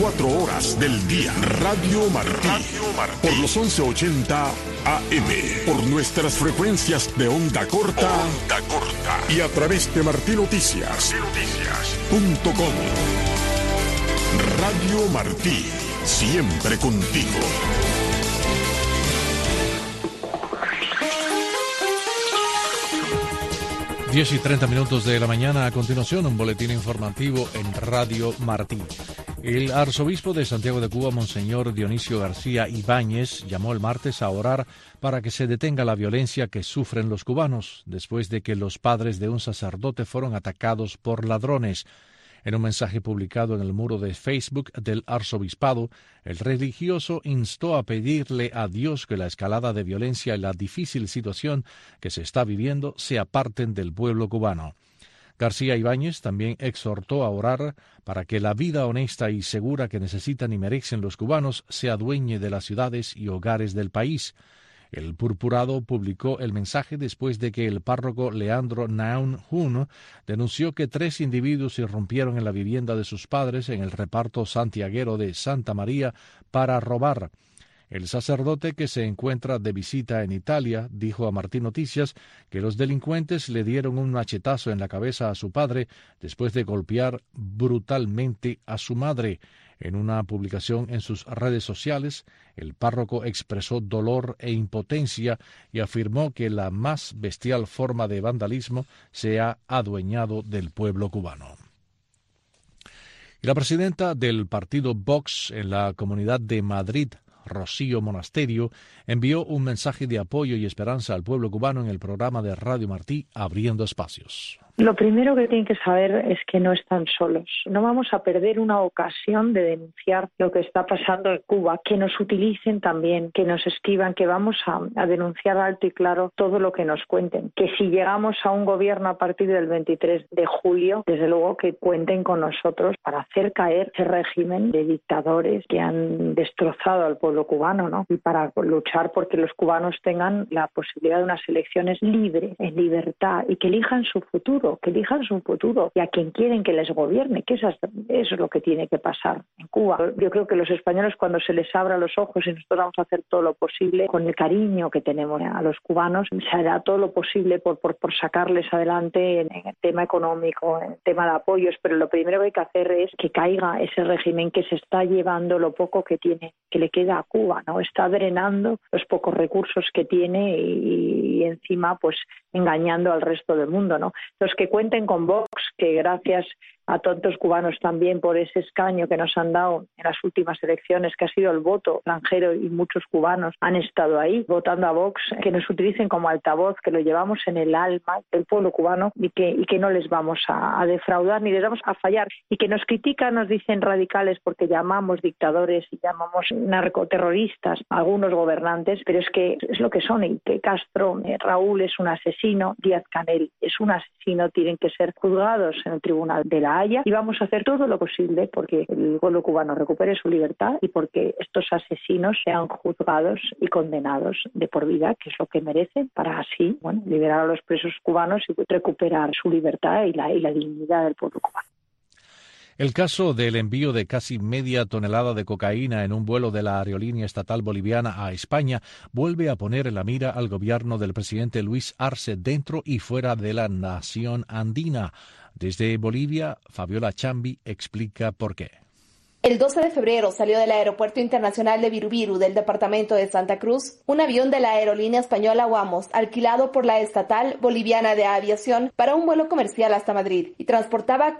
24 horas del día. Radio Martí. Por los 1180 AM. Por nuestras frecuencias de onda corta. Y a través de martinoticias.com. Radio Martí. Siempre contigo. Diez y 30 minutos de la mañana. A continuación, un boletín informativo en Radio Martí. El arzobispo de Santiago de Cuba, Monseñor Dionisio García Ibáñez, llamó el martes a orar para que se detenga la violencia que sufren los cubanos después de que los padres de un sacerdote fueron atacados por ladrones. En un mensaje publicado en el muro de Facebook del arzobispado, el religioso instó a pedirle a Dios que la escalada de violencia y la difícil situación que se está viviendo se aparten del pueblo cubano. García Ibáñez también exhortó a orar para que la vida honesta y segura que necesitan y merecen los cubanos se adueñe de las ciudades y hogares del país. El purpurado publicó el mensaje después de que el párroco Leandro Naun Jun denunció que 3 individuos irrumpieron en la vivienda de sus padres en el reparto santiaguero de Santa María para robar. El sacerdote, que se encuentra de visita en Italia, dijo a Martín Noticias que los delincuentes le dieron un machetazo en la cabeza a su padre después de golpear brutalmente a su madre. En una publicación en sus redes sociales, el párroco expresó dolor e impotencia y afirmó que la más bestial forma de vandalismo se ha adueñado del pueblo cubano. Y la presidenta del partido Vox en la Comunidad de Madrid, Rocío Monasterio, envió un mensaje de apoyo y esperanza al pueblo cubano en el programa de Radio Martí Abriendo Espacios. Lo primero que tienen que saber es que no están solos. No vamos a perder una ocasión de denunciar lo que está pasando en Cuba, que nos utilicen también, que nos escriban, que vamos a denunciar alto y claro todo lo que nos cuenten. Que si llegamos a un gobierno a partir del 23 de julio, desde luego que cuenten con nosotros para hacer caer ese régimen de dictadores que han destrozado al pueblo cubano, ¿no? Y para luchar porque los cubanos tengan la posibilidad de unas elecciones libres, en libertad, y que elijan su futuro. Y a quien quieren que les gobierne, que eso es lo que tiene que pasar en Cuba. Yo creo que los españoles, cuando se les abra los ojos y nosotros vamos a hacer todo lo posible con el cariño que tenemos a los cubanos, se hará todo lo posible por sacarles adelante en el tema económico, en el tema de apoyos, pero lo primero que hay que hacer es que caiga ese régimen que se está llevando lo poco que tiene, que le queda a Cuba, ¿no? Está drenando los pocos recursos que tiene y encima pues engañando al resto del mundo, ¿no? Entonces, que cuenten con Vox, que gracias a tantos cubanos también por ese escaño que nos han dado en las últimas elecciones, que ha sido el voto extranjero, y muchos cubanos han estado ahí votando a Vox, que nos utilicen como altavoz, que lo llevamos en el alma del pueblo cubano y que no les vamos a defraudar ni les vamos a fallar, y que nos critican, nos dicen radicales porque llamamos dictadores y llamamos narcoterroristas a algunos gobernantes, pero es que es lo que son, y que Castro, Raúl es un asesino, Díaz-Canel es un asesino, tienen que ser juzgados en el Tribunal de la Haya, y vamos a hacer todo lo posible porque el pueblo cubano recupere su libertad y porque estos asesinos sean juzgados y condenados de por vida, que es lo que merecen, para así, liberar a los presos cubanos y recuperar su libertad y la dignidad del pueblo cubano. El caso del envío de casi media tonelada de cocaína en un vuelo de la aerolínea estatal boliviana a España vuelve a poner en la mira al gobierno del presidente Luis Arce dentro y fuera de la nación andina. Desde Bolivia, Fabiola Chambi explica por qué. El 12 de febrero salió del Aeropuerto Internacional de Virubiru del departamento de Santa Cruz un avión de la aerolínea española Wamos, alquilado por la estatal boliviana de aviación para un vuelo comercial hasta Madrid, y transportaba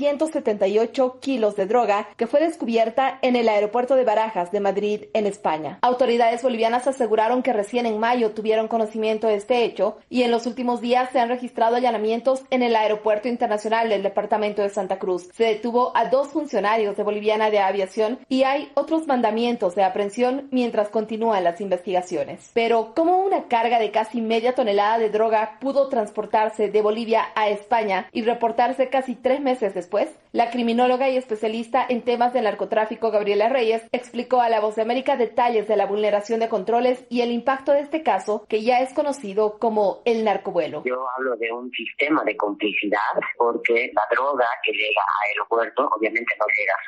478 kilos de droga que fue descubierta en el aeropuerto de Barajas de Madrid, en España. Autoridades bolivianas aseguraron que recién en mayo tuvieron conocimiento de este hecho, y en los últimos días se han registrado allanamientos en el Aeropuerto Internacional del departamento de Santa Cruz. Se detuvo a 2 funcionarios de Boliviana de Aviación y hay otros mandamientos de aprehensión mientras continúan las investigaciones. Pero, ¿cómo una carga de casi media tonelada de droga pudo transportarse de Bolivia a España y reportarse casi 3 meses después? La criminóloga y especialista en temas del narcotráfico Gabriela Reyes explicó a La Voz de América detalles de la vulneración de controles y el impacto de este caso, que ya es conocido como el narcovuelo. Yo hablo de un sistema de complicidad, porque la droga que llega al aeropuerto obviamente no llega sola,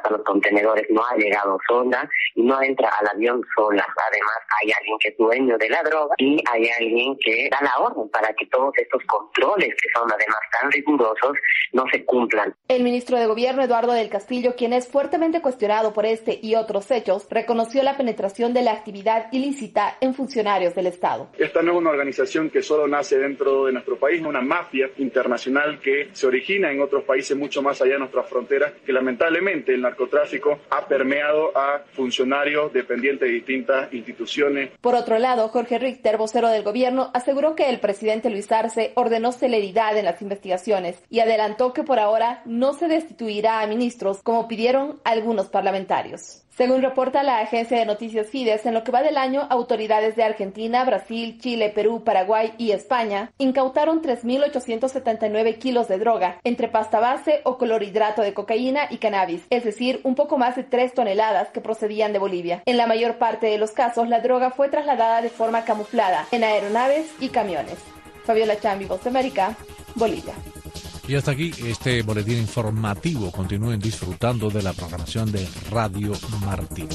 hasta los contenedores, no ha llegado sola y no entra al avión sola. Además, hay alguien que es dueño de la droga y hay alguien que da la orden para que todos estos controles, que son además tan rigurosos, no se cumplan. El ministro de Gobierno, Eduardo del Castillo, quien es fuertemente cuestionado por este y otros hechos, reconoció la penetración de la actividad ilícita en funcionarios del Estado. Esta no es una organización que solo nace dentro de nuestro país, es una mafia internacional que se origina en otros países mucho más allá de nuestras fronteras, que lamentablemente el narcotráfico ha permeado a funcionarios dependientes de distintas instituciones. Por otro lado, Jorge Richter, vocero del Gobierno, aseguró que el presidente Luis Arce ordenó celeridad en las investigaciones y adelantó que por ahora no se destituirá a ministros como pidieron algunos parlamentarios. Según reporta la agencia de noticias Fides, en lo que va del año, autoridades de Argentina, Brasil, Chile, Perú, Paraguay y España incautaron 3.879 kilos de droga, entre pasta base o clorhidrato de cocaína y cannabis, es decir, un poco más de 3 toneladas que procedían de Bolivia. En la mayor parte de los casos, la droga fue trasladada de forma camuflada en aeronaves y camiones. Fabiola Chambi, Voz de América, Bolivia. Y hasta aquí este boletín informativo. Continúen disfrutando de la programación de Radio Martí.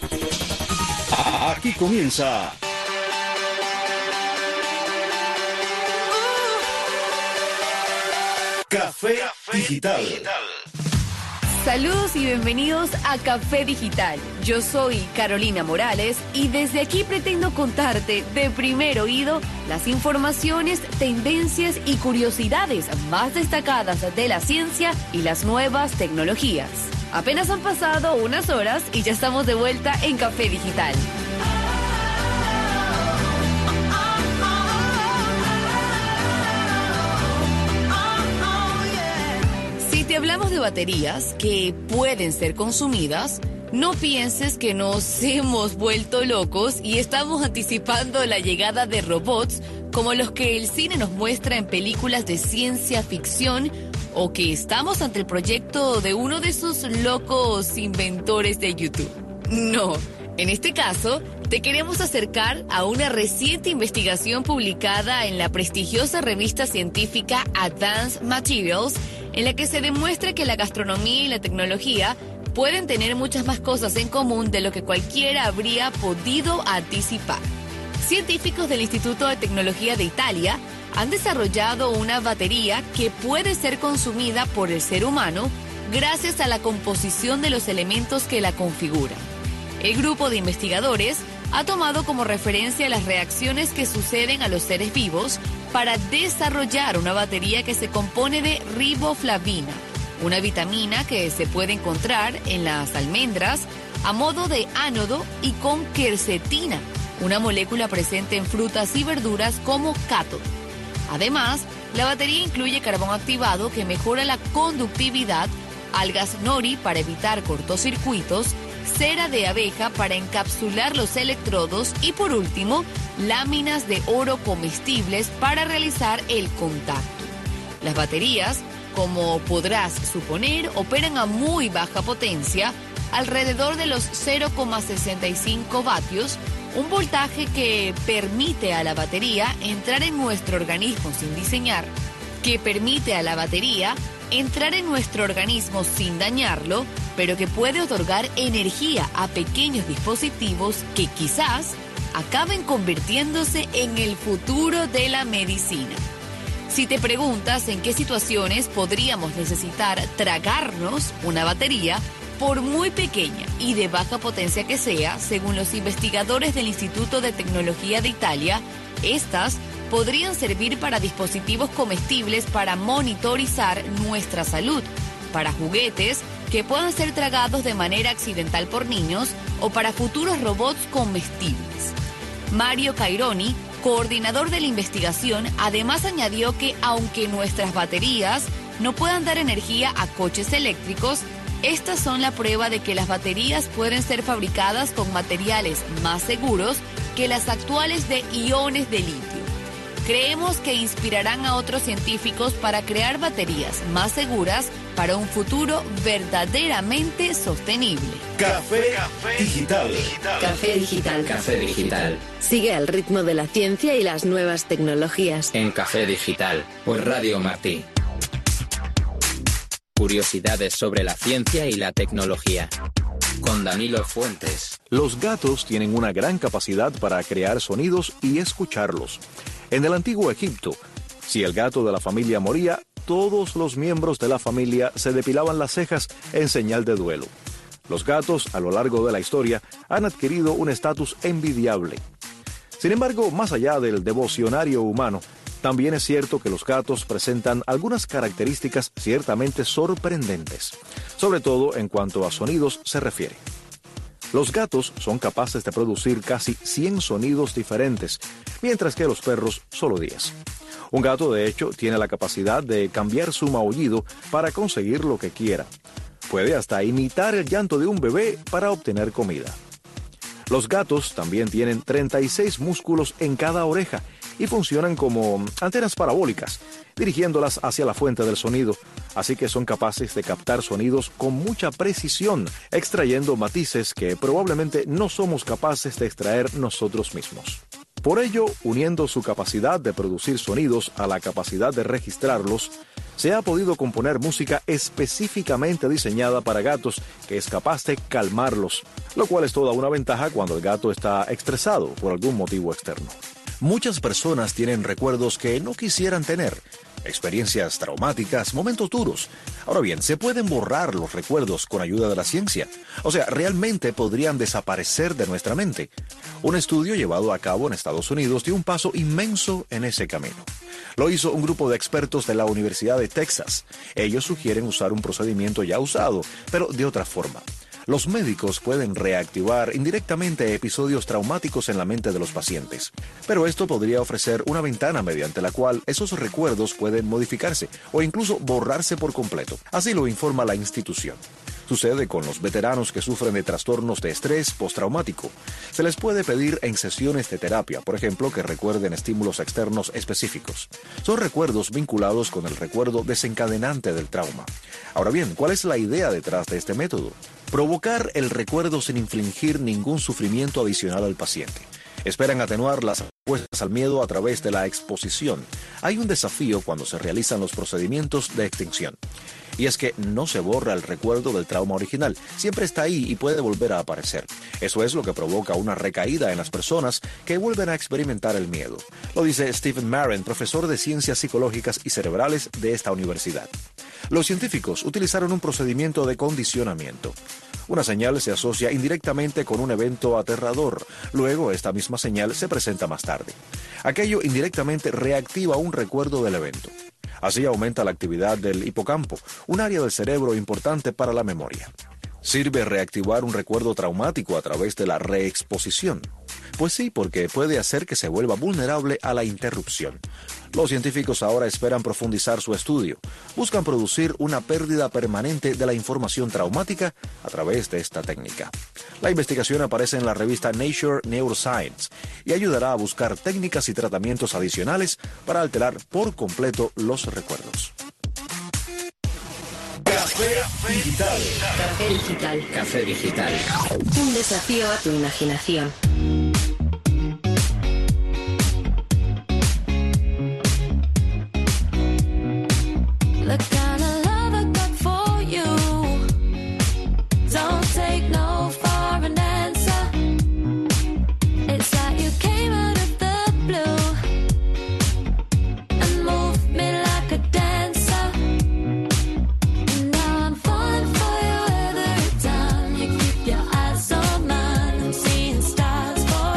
Aquí comienza Café Digital. Saludos y bienvenidos a Café Digital. Yo soy Carolina Morales y desde aquí pretendo contarte de primer oído las informaciones, tendencias y curiosidades más destacadas de la ciencia y las nuevas tecnologías. Apenas han pasado unas horas y ya estamos de vuelta en Café Digital. Si hablamos de baterías que pueden ser consumidas, no pienses que nos hemos vuelto locos y estamos anticipando la llegada de robots como los que el cine nos muestra en películas de ciencia ficción o que estamos ante el proyecto de uno de esos locos inventores de YouTube. No, en este caso te queremos acercar a una reciente investigación publicada en la prestigiosa revista científica Advanced Materials, en la que se demuestra que la gastronomía y la tecnología pueden tener muchas más cosas en común de lo que cualquiera habría podido anticipar. Científicos del Instituto de Tecnología de Italia han desarrollado una batería que puede ser consumida por el ser humano gracias a la composición de los elementos que la configuran. El grupo de investigadores ha tomado como referencia las reacciones que suceden a los seres vivos para desarrollar una batería que se compone de riboflavina, una vitamina que se puede encontrar en las almendras a modo de ánodo, y con quercetina, una molécula presente en frutas y verduras como cátodo. Además, la batería incluye carbón activado que mejora la conductividad, algas nori para evitar cortocircuitos, cera de abeja para encapsular los electrodos y, por último, láminas de oro comestibles para realizar el contacto. Las baterías, como podrás suponer, operan a muy baja potencia, alrededor de los 0,65 vatios, un voltaje que permite a la batería entrar en nuestro organismo sin dañarlo, pero que puede otorgar energía a pequeños dispositivos que quizás acaben convirtiéndose en el futuro de la medicina. Si te preguntas en qué situaciones podríamos necesitar tragarnos una batería, por muy pequeña y de baja potencia que sea, según los investigadores del Instituto de Tecnología de Italia, estas podrían servir para dispositivos comestibles para monitorizar nuestra salud, para juguetes que puedan ser tragados de manera accidental por niños o para futuros robots comestibles. Mario Caironi, coordinador de la investigación, además añadió que aunque nuestras baterías no puedan dar energía a coches eléctricos, estas son la prueba de que las baterías pueden ser fabricadas con materiales más seguros que las actuales de iones de litio. Creemos que inspirarán a otros científicos para crear baterías más seguras para un futuro verdaderamente sostenible. Café Digital. Café Digital. Café Digital. Sigue al ritmo de la ciencia y las nuevas tecnologías. En Café Digital, por Radio Martí. Curiosidades sobre la ciencia y la tecnología. Con Danilo Fuentes. Los gatos tienen una gran capacidad para crear sonidos y escucharlos. En el antiguo Egipto, si el gato de la familia moría, todos los miembros de la familia se depilaban las cejas en señal de duelo. Los gatos, a lo largo de la historia, han adquirido un estatus envidiable. Sin embargo, más allá del devocionario humano, también es cierto que los gatos presentan algunas características ciertamente sorprendentes, sobre todo en cuanto a sonidos se refiere. Los gatos son capaces de producir casi 100 sonidos diferentes, mientras que los perros solo 10. Un gato, de hecho, tiene la capacidad de cambiar su maullido para conseguir lo que quiera. Puede hasta imitar el llanto de un bebé para obtener comida. Los gatos también tienen 36 músculos en cada oreja y funcionan como antenas parabólicas, dirigiéndolas hacia la fuente del sonido, así que son capaces de captar sonidos con mucha precisión, extrayendo matices que probablemente no somos capaces de extraer nosotros mismos. Por ello, uniendo su capacidad de producir sonidos a la capacidad de registrarlos, se ha podido componer música específicamente diseñada para gatos que es capaz de calmarlos, lo cual es toda una ventaja cuando el gato está estresado por algún motivo externo. Muchas personas tienen recuerdos que no quisieran tener, experiencias traumáticas, momentos duros. Ahora bien, ¿se pueden borrar los recuerdos con ayuda de la ciencia? O sea, ¿realmente podrían desaparecer de nuestra mente? Un estudio llevado a cabo en Estados Unidos dio un paso inmenso en ese camino. Lo hizo un grupo de expertos de la Universidad de Texas. Ellos sugieren usar un procedimiento ya usado, pero de otra forma. Los médicos pueden reactivar indirectamente episodios traumáticos en la mente de los pacientes, pero esto podría ofrecer una ventana mediante la cual esos recuerdos pueden modificarse o incluso borrarse por completo. Así lo informa la institución. Sucede con los veteranos que sufren de trastornos de estrés postraumático. Se les puede pedir en sesiones de terapia, por ejemplo, que recuerden estímulos externos específicos. Son recuerdos vinculados con el recuerdo desencadenante del trauma. Ahora bien, ¿cuál es la idea detrás de este método? Provocar el recuerdo sin infligir ningún sufrimiento adicional al paciente. Esperan atenuar las respuestas al miedo a través de la exposición. Hay un desafío cuando se realizan los procedimientos de extinción. Y es que no se borra el recuerdo del trauma original, siempre está ahí y puede volver a aparecer. Eso es lo que provoca una recaída en las personas que vuelven a experimentar el miedo. Lo dice Stephen Marin, profesor de Ciencias Psicológicas y Cerebrales de esta universidad. Los científicos utilizaron un procedimiento de condicionamiento. Una señal se asocia indirectamente con un evento aterrador. Luego, esta misma señal se presenta más tarde. Aquello indirectamente reactiva un recuerdo del evento. Así aumenta la actividad del hipocampo, un área del cerebro importante para la memoria. ¿Sirve reactivar un recuerdo traumático a través de la reexposición? Pues sí, porque puede hacer que se vuelva vulnerable a la interrupción. Los científicos ahora esperan profundizar su estudio. Buscan producir una pérdida permanente de la información traumática a través de esta técnica. La investigación aparece en la revista Nature Neuroscience y ayudará a buscar técnicas y tratamientos adicionales para alterar por completo los recuerdos. Café Digital. Café Digital. Café Digital. Un desafío a tu imaginación. The kind of love I got for you don't take no for an answer. It's like you came out of the blue and moved me like a dancer. And now I'm falling for you every time you keep your eyes on mine and seeing stars for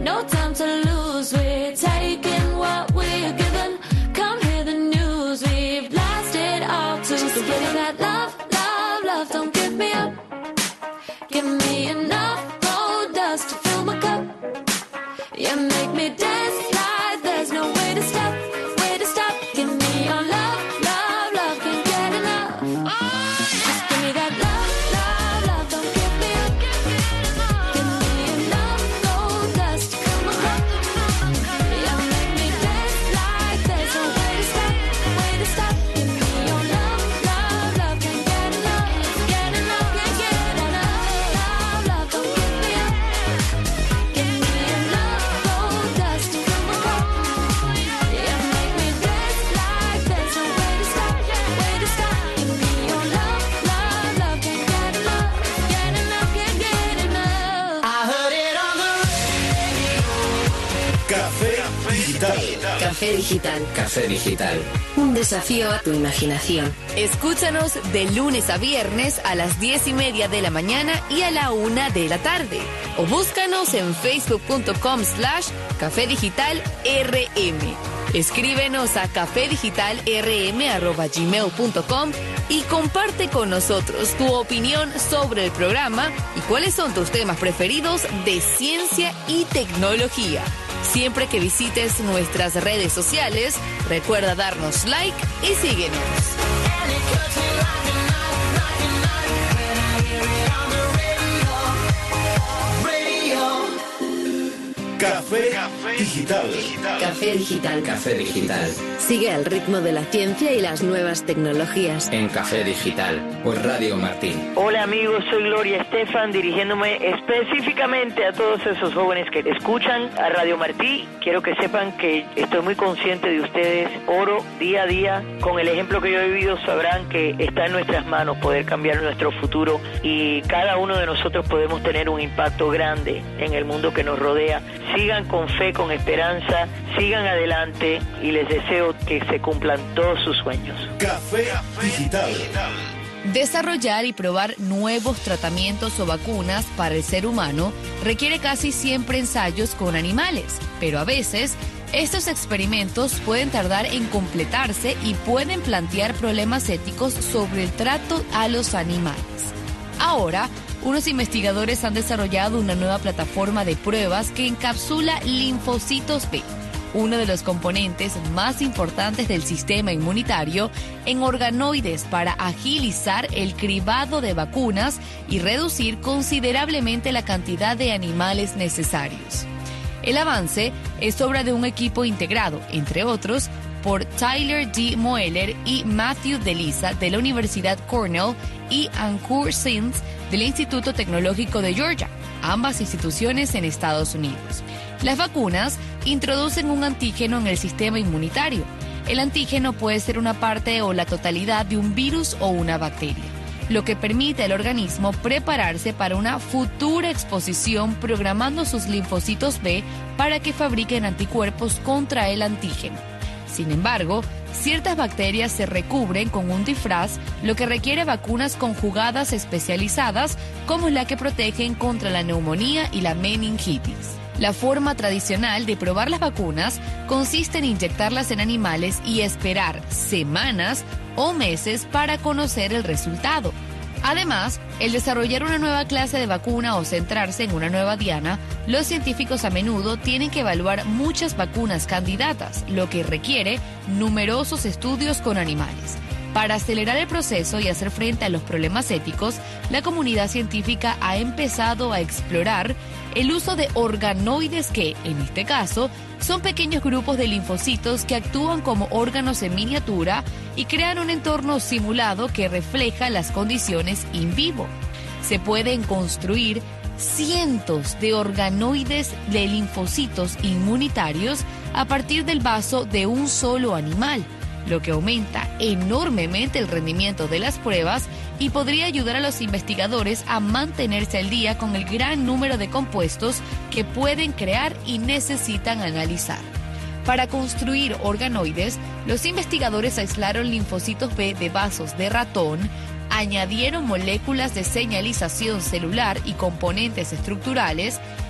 No time to lose, we're taking what we're given. Come hear the news, we've blasted all too soon. Give me that love, love, love, don't give me up. Give me enough gold dust to fill my cup. You make me dance like there's no way to stop, way to stop. Give me your love, love, love, can't get enough. Just give me that love, love, love, don't give me up. Give me enough gold dust to fill my cup. You make me dance like there's no way to stop, way to stop. Give me your love, love, love, can't get enough, get enough, can't get enough. Love, love, don't give me up. Give me enough gold dust to fill my cup. You make me dance like there's no way to stop, way to stop. Give me your love, love, love, can't get enough, can't get enough. I heard it on the Café Digital. Café Digital. Café Digital. Un desafío a tu imaginación. Escúchanos de lunes a viernes a las 10:30 de la mañana y a la 1 de la tarde. O búscanos en facebook.com/Café Digital RM. Escríbenos a cafedigitalrm@gmail.com y comparte con nosotros tu opinión sobre el programa y cuáles son tus temas preferidos de ciencia y tecnología. Siempre que visites nuestras redes sociales, recuerda darnos like y síguenos. Café Digital. Café Digital. Café Digital. Sigue al ritmo de la ciencia y las nuevas tecnologías. En Café Digital, por Radio Martín. Hola amigos, soy Gloria Estefan, dirigiéndome específicamente a todos esos jóvenes que escuchan a Radio Martí. Quiero que sepan que estoy muy consciente de ustedes. Oro día a día. Con el ejemplo que yo he vivido sabrán que está en nuestras manos poder cambiar nuestro futuro y cada uno de nosotros podemos tener un impacto grande en el mundo que nos rodea. Sigan con fe, con esperanza, sigan adelante y les deseo que se cumplan todos sus sueños. Café Digital. Desarrollar y probar nuevos tratamientos o vacunas para el ser humano requiere casi siempre ensayos con animales, pero a veces estos experimentos pueden tardar en completarse y pueden plantear problemas éticos sobre el trato a los animales. Ahora, unos investigadores han desarrollado una nueva plataforma de pruebas que encapsula linfocitos B, uno de los componentes más importantes del sistema inmunitario, en organoides para agilizar el cribado de vacunas y reducir considerablemente la cantidad de animales necesarios. El avance es obra de un equipo integrado, entre otros, por Tyler D. Moeller y Matthew DeLisa de la Universidad Cornell y Ankur Singh del Instituto Tecnológico de Georgia, ambas instituciones en Estados Unidos. Las vacunas introducen un antígeno en el sistema inmunitario. El antígeno puede ser una parte o la totalidad de un virus o una bacteria, lo que permite al organismo prepararse para una futura exposición programando sus linfocitos B para que fabriquen anticuerpos contra el antígeno. Sin embargo, ciertas bacterias se recubren con un disfraz, lo que requiere vacunas conjugadas especializadas como la que protegen contra la neumonía y la meningitis. La forma tradicional de probar las vacunas consiste en inyectarlas en animales y esperar semanas o meses para conocer el resultado. Además, el desarrollar una nueva clase de vacuna o centrarse en una nueva diana, los científicos a menudo tienen que evaluar muchas vacunas candidatas, lo que requiere numerosos estudios con animales. Para acelerar el proceso y hacer frente a los problemas éticos, la comunidad científica ha empezado a explorar el uso de organoides que, en este caso, son pequeños grupos de linfocitos que actúan como órganos en miniatura y crean un entorno simulado que refleja las condiciones in vivo. Se pueden construir cientos de organoides de linfocitos inmunitarios a partir del vaso de un solo animal, lo que aumenta enormemente el rendimiento de las pruebas y podría ayudar a los investigadores a mantenerse al día con el gran número de compuestos que pueden crear y necesitan analizar. Para construir organoides, los investigadores aislaron linfocitos B de vasos de ratón, añadieron moléculas de señalización celular y componentes estructurales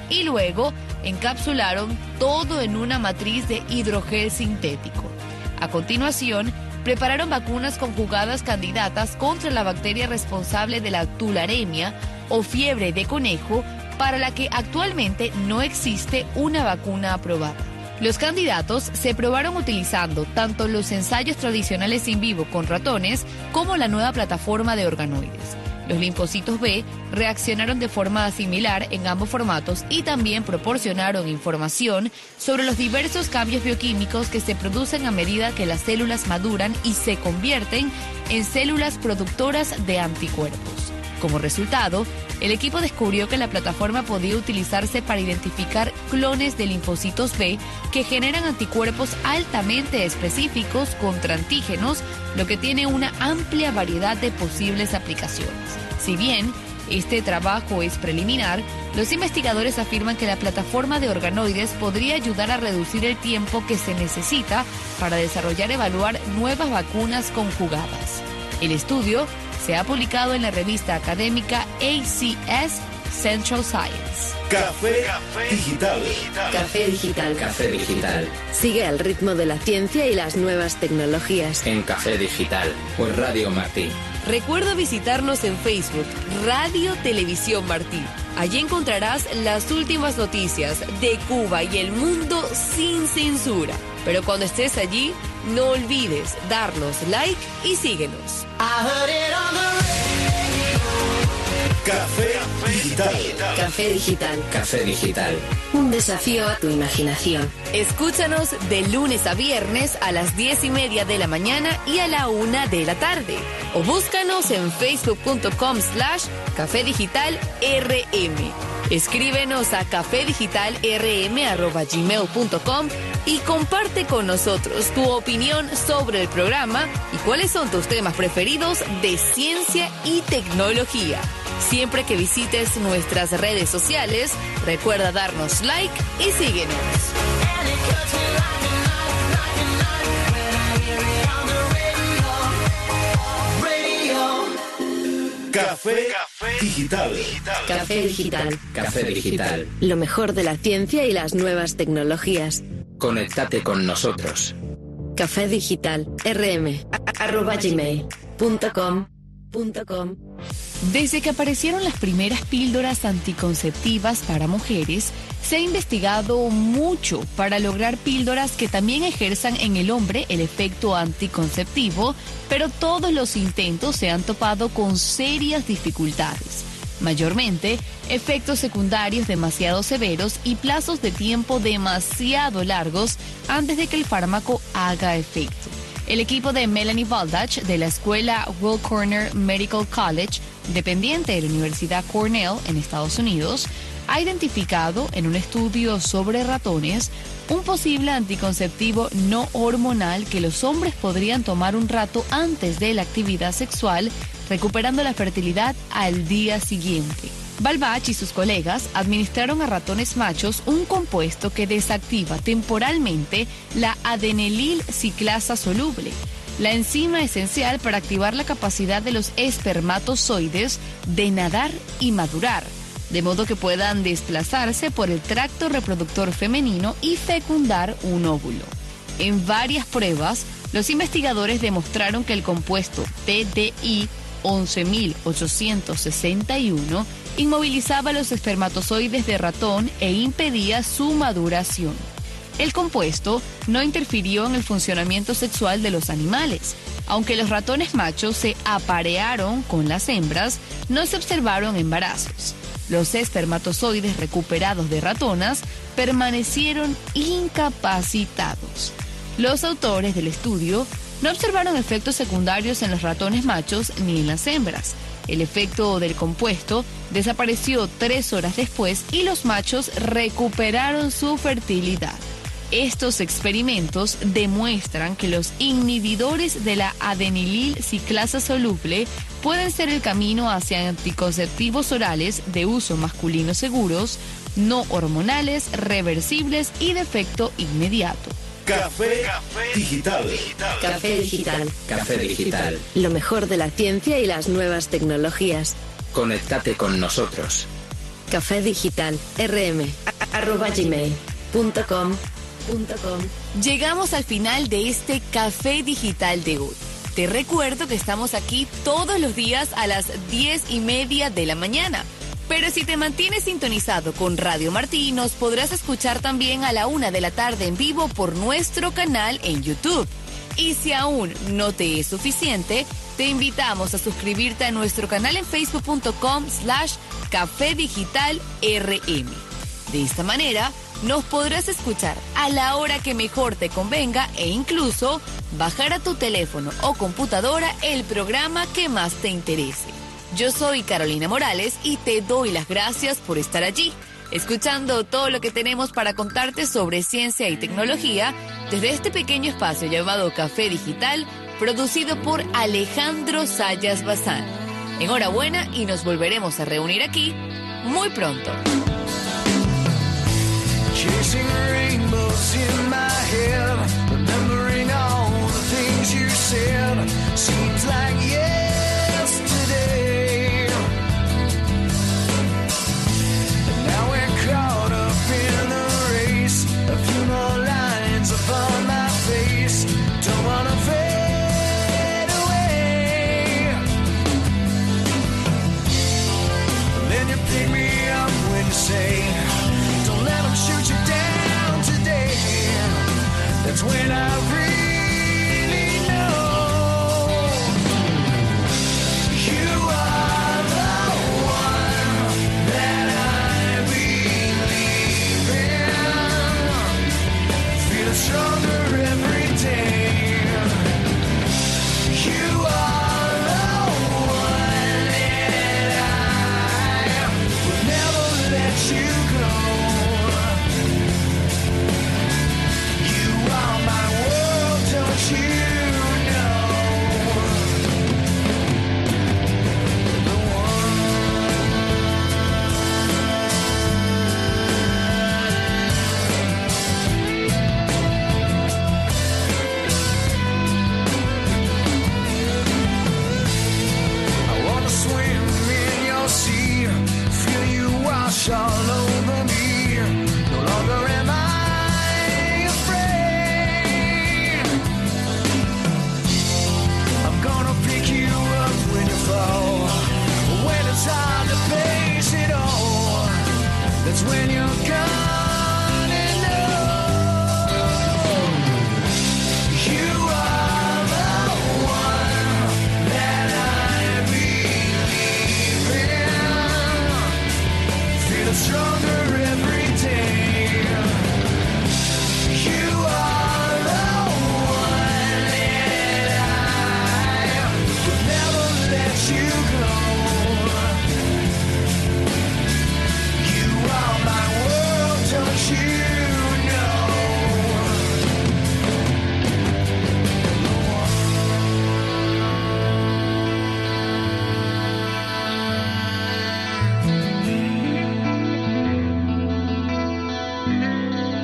y luego encapsularon todo en una matriz de hidrogel sintético. A continuación, prepararon vacunas conjugadas candidatas contra la bacteria responsable de la tularemia o fiebre de conejo, para la que actualmente no existe una vacuna aprobada. Los candidatos se probaron utilizando tanto los ensayos tradicionales in vivo con ratones como la nueva plataforma de organoides. Los linfocitos B reaccionaron de forma similar en ambos formatos y también proporcionaron información sobre los diversos cambios bioquímicos que se producen a medida que las células maduran y se convierten en células productoras de anticuerpos. Como resultado, el equipo descubrió que la plataforma podía utilizarse para identificar clones de linfocitos B que generan anticuerpos altamente específicos contra antígenos, lo que tiene una amplia variedad de posibles aplicaciones. Si bien este trabajo es preliminar, los investigadores afirman que la plataforma de organoides podría ayudar a reducir el tiempo que se necesita para desarrollar y evaluar nuevas vacunas conjugadas. El estudio se ha publicado en la revista académica ACS Central Science. Café Digital. Café Digital. Café Digital. Sigue al ritmo de la ciencia y las nuevas tecnologías. En Café Digital, por Radio Martí. Recuerda visitarnos en Facebook, Radio Televisión Martí. Allí encontrarás las últimas noticias de Cuba y el mundo sin censura. Pero cuando estés allí, no olvides darnos like y síguenos. Café Digital. Café Digital. Café Digital. Un desafío a tu imaginación. Escúchanos de lunes a viernes a las 10:30 de la mañana y a la 1 de la tarde. O búscanos en facebook.com/Café Digital RM. Escríbenos a cafedigitalrm@gmail.com y comparte con nosotros tu opinión sobre el programa y cuáles son tus temas preferidos de ciencia y tecnología. Siempre que visites nuestras redes sociales, recuerda darnos like y síguenos. Café Digital. Café Digital. Café Digital. Lo mejor de la ciencia y las nuevas tecnologías. Conéctate con nosotros. Café Digital rm@gmail.com. Desde que aparecieron las primeras píldoras anticonceptivas para mujeres, se ha investigado mucho para lograr píldoras que también ejerzan en el hombre el efecto anticonceptivo, pero todos los intentos se han topado con serias dificultades. Mayormente, efectos secundarios demasiado severos y plazos de tiempo demasiado largos antes de que el fármaco haga efecto. El equipo de Melanie Baldach de la escuela Weill Cornell Medical College, dependiente de la Universidad Cornell en Estados Unidos, ha identificado en un estudio sobre ratones un posible anticonceptivo no hormonal que los hombres podrían tomar un rato antes de la actividad sexual, recuperando la fertilidad al día siguiente. Balbach y sus colegas administraron a ratones machos un compuesto que desactiva temporalmente la adenilil ciclasa soluble, la enzima esencial para activar la capacidad de los espermatozoides de nadar y madurar, de modo que puedan desplazarse por el tracto reproductor femenino y fecundar un óvulo. En varias pruebas, los investigadores demostraron que el compuesto PDI 11.861 inmovilizaba los espermatozoides de ratón e impedía su maduración. El compuesto no interfirió en el funcionamiento sexual de los animales. Aunque los ratones machos se aparearon con las hembras, no se observaron embarazos. Los espermatozoides recuperados de ratonas permanecieron incapacitados. Los autores del estudio no observaron efectos secundarios en los ratones machos ni en las hembras. El efecto del compuesto desapareció 3 horas después y los machos recuperaron su fertilidad. Estos experimentos demuestran que los inhibidores de la adenilil ciclasa soluble pueden ser el camino hacia anticonceptivos orales de uso masculino seguros, no hormonales, reversibles y de efecto inmediato. Café Digital. Café Digital. Café Digital. Lo mejor de la ciencia y las nuevas tecnologías. Conéctate con nosotros. cafedigitalrm@gmail.com. Llegamos al final de este Café Digital de hoy. Te recuerdo que estamos aquí todos los días a las 10:30 de la mañana. Pero si te mantienes sintonizado con Radio Martí, nos podrás escuchar también a la 1 de la tarde en vivo por nuestro canal en YouTube. Y si aún no te es suficiente, te invitamos a suscribirte a nuestro canal en facebook.com/Café Digital RM. De esta manera, nos podrás escuchar a la hora que mejor te convenga e incluso bajar a tu teléfono o computadora el programa que más te interese. Yo soy Carolina Morales y te doy las gracias por estar allí, escuchando todo lo que tenemos para contarte sobre ciencia y tecnología desde este pequeño espacio llamado Café Digital, producido por Alejandro Sayas Bazán. Enhorabuena y nos volveremos a reunir aquí muy pronto. Chasing rainbows in my head, remembering all the things you said, seems like yesterday. And now we're caught up in a race, a few more lines upon my face, don't wanna fade away. Then you pick me up when you say, shoot you down today. That's when I